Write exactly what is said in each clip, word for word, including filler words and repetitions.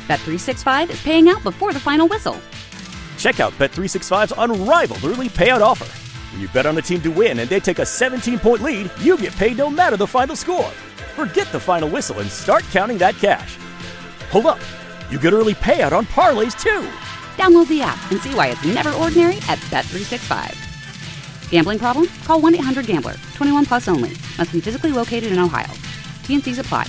Bet three sixty-five is paying out before the final whistle. Check out Bet three sixty-five's unrivaled early payout offer. When you bet on a team to win and they take a seventeen-point lead, you get paid no matter the final score. Forget the final whistle and start counting that cash. Hold up. You get early payout on parlays, too. Download the app and see why it's never ordinary at Bet three sixty-five. Gambling problem? Call one eight hundred gambler. twenty-one plus only. Must be physically located in Ohio. T and Cs apply.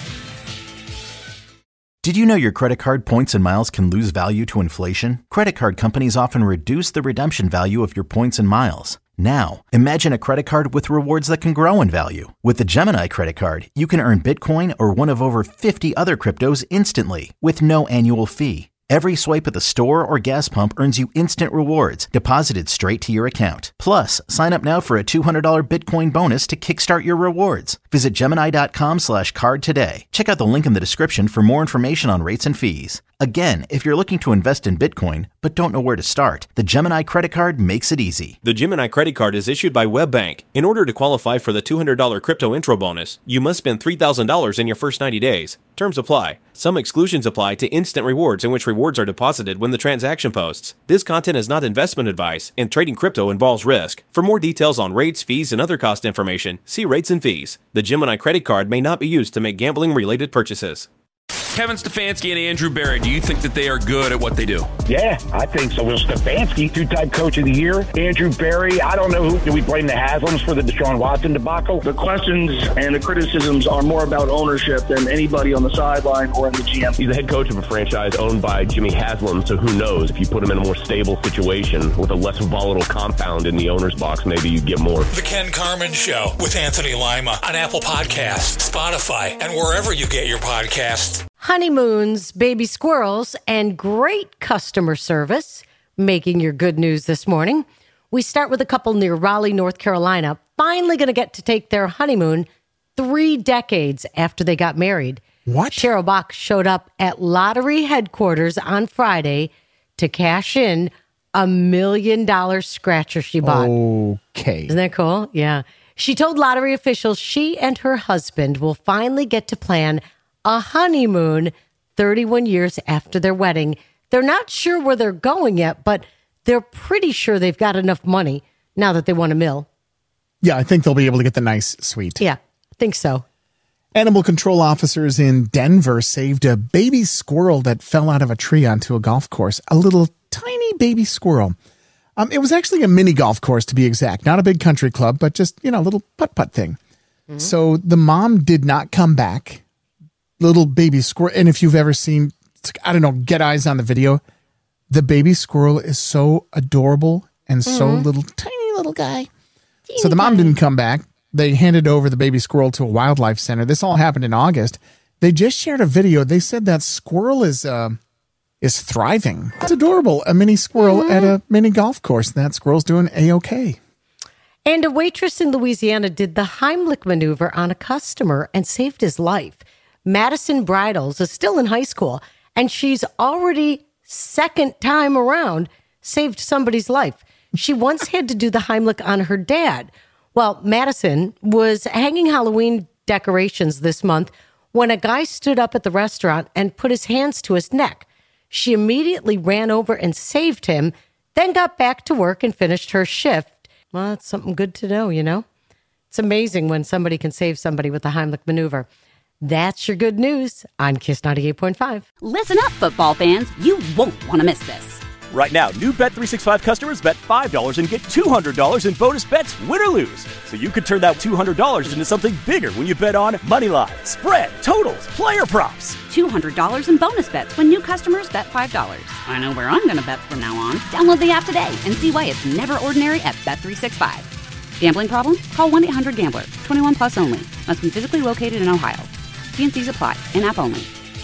Did you know your credit card points and miles can lose value to inflation? Credit card companies often reduce the redemption value of your points and miles. Now, imagine a credit card with rewards that can grow in value. With the Gemini credit card, you can earn Bitcoin or one of over fifty other cryptos instantly with no annual fee. Every swipe at the store or gas pump earns you instant rewards deposited straight to your account. Plus, sign up now for a two hundred dollars Bitcoin bonus to kickstart your rewards. Visit Gemini.com slash card today. Check out the link in the description for more information on rates and fees. Again, if you're looking to invest in Bitcoin but don't know where to start, the Gemini credit card makes it easy. The Gemini credit card is issued by WebBank. In order to qualify for the two hundred dollars crypto intro bonus, you must spend three thousand dollars in your first ninety days. Terms apply. Some exclusions apply to instant rewards, in which rewards are deposited when the transaction posts. This content is not investment advice, and trading crypto involves risk. For more details on rates, fees, and other cost information, see rates and fees. The Gemini credit card may not be used to make gambling-related purchases. Kevin Stefanski and Andrew Berry, do you think that they are good at what they do? Yeah, I think so. Will Stefanski, two-time coach of the year. Andrew Berry, I don't know who. Do we blame the Haslams for the Deshaun Watson debacle? The questions and the criticisms are more about ownership than anybody on the sideline or in the G M. He's the head coach of a franchise owned by Jimmy Haslam, so who knows? If you put him in a more stable situation with a less volatile compound in the owner's box, maybe you get more. The Ken Carman Show with Anthony Lima on Apple Podcasts, Spotify, and wherever you get your podcasts. Honeymoons, baby squirrels, and great customer service making your good news this morning. We start with a couple near Raleigh, North Carolina, finally going to get to take their honeymoon three decades after they got married. What? Cheryl Bach showed up at lottery headquarters on Friday to cash in a million dollar scratcher she bought. Okay. Isn't that cool? Yeah. She told lottery officials she and her husband will finally get to plan a honeymoon thirty-one years after their wedding. They're not sure where they're going yet, but they're pretty sure they've got enough money now that they won a mill. Yeah, I think they'll be able to get the nice suite. Yeah, I think so. Animal control officers in Denver saved a baby squirrel that fell out of a tree onto a golf course. A little tiny baby squirrel. Um, it was actually a mini golf course, to be exact. Not a big country club, but just, you know, a little putt-putt thing. Mm-hmm. So the mom did not come back. Little baby squirrel. And if you've ever seen, I don't know, get eyes on the video, the baby squirrel is so adorable and mm-hmm. so little, tiny little guy. Teeny so the mom guy. didn't come back. They handed over the baby squirrel to a wildlife center. This all happened in August. They just shared a video. They said that squirrel is uh, is thriving. It's adorable. A mini squirrel mm-hmm. at a mini golf course. That squirrel's doing A-okay. And a waitress in Louisiana did the Heimlich maneuver on a customer and saved his life. Madison Bridles is still in high school, and she's already, second time around, saved somebody's life. She once had to do the Heimlich on her dad. Well, Madison was hanging Halloween decorations this month when a guy stood up at the restaurant and put his hands to his neck. She immediately ran over and saved him, then got back to work and finished her shift. Well, that's something good to know, you know? It's amazing when somebody can save somebody with the Heimlich maneuver. That's your good news on Kiss ninety-eight point five. Listen up, football fans. You won't want to miss this. Right now, new Bet three sixty-five customers bet five dollars and get two hundred dollars in bonus bets, win or lose. So you could turn that two hundred dollars into something bigger when you bet on money line, spread, totals, player props. two hundred dollars in bonus bets when new customers bet five dollars. I know where I'm going to bet from now on. Download the app today and see why it's never ordinary at Bet three sixty-five. Gambling problem? Call one eight hundred gambler. twenty-one plus only. Must be physically located in Ohio. T and Cs apply. In-app only.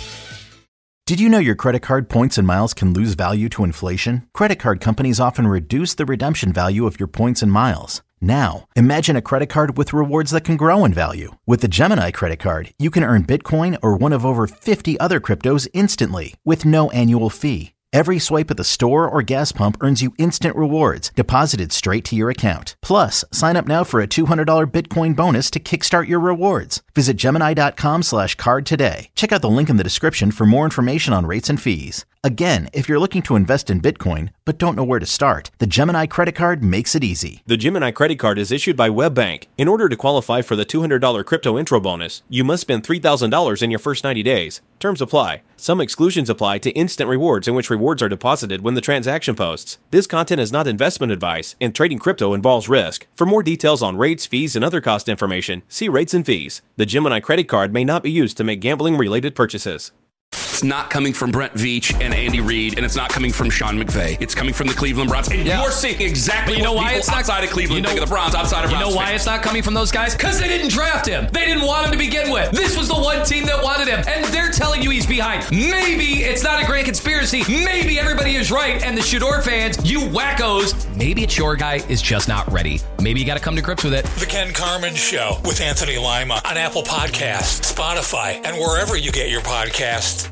Did you know your credit card points and miles can lose value to inflation? Credit card companies often reduce the redemption value of your points and miles. Now, imagine a credit card with rewards that can grow in value. With the Gemini credit card, you can earn Bitcoin or one of over fifty other cryptos instantly with no annual fee. Every swipe at the store or gas pump earns you instant rewards deposited straight to your account. Plus, sign up now for a two hundred dollars Bitcoin bonus to kickstart your rewards. Visit Gemini.com slash card today. Check out the link in the description for more information on rates and fees. Again, if you're looking to invest in Bitcoin but don't know where to start, the Gemini credit card makes it easy. The Gemini credit card is issued by WebBank. In order to qualify for the two hundred dollars crypto intro bonus, you must spend three thousand dollars in your first ninety days. Terms apply. Some exclusions apply to instant rewards, in which rewards are deposited when the transaction posts. This content is not investment advice, and trading crypto involves risk. For more details on rates, fees, and other cost information, see rates and fees. The Gemini credit card may not be used to make gambling-related purchases. It's not coming from Brent Veach and Andy Reid, and it's not coming from Sean McVay. It's coming from the Cleveland Browns. And yeah. you're seeing exactly but you know what why people it's not, outside of Cleveland you know, think of the Browns, outside of You Browns know why fans. it's not coming from those guys? Because they didn't draft him. They didn't want him to begin with. This was the one team that wanted him, and they're telling you he's behind. Maybe it's not a grand conspiracy. Maybe everybody is right, and the Shador fans, you wackos, maybe it's your guy is just not ready. Maybe you got to come to grips with it. The Ken Carman Show with Anthony Lima on Apple Podcasts, Spotify, and wherever you get your podcasts.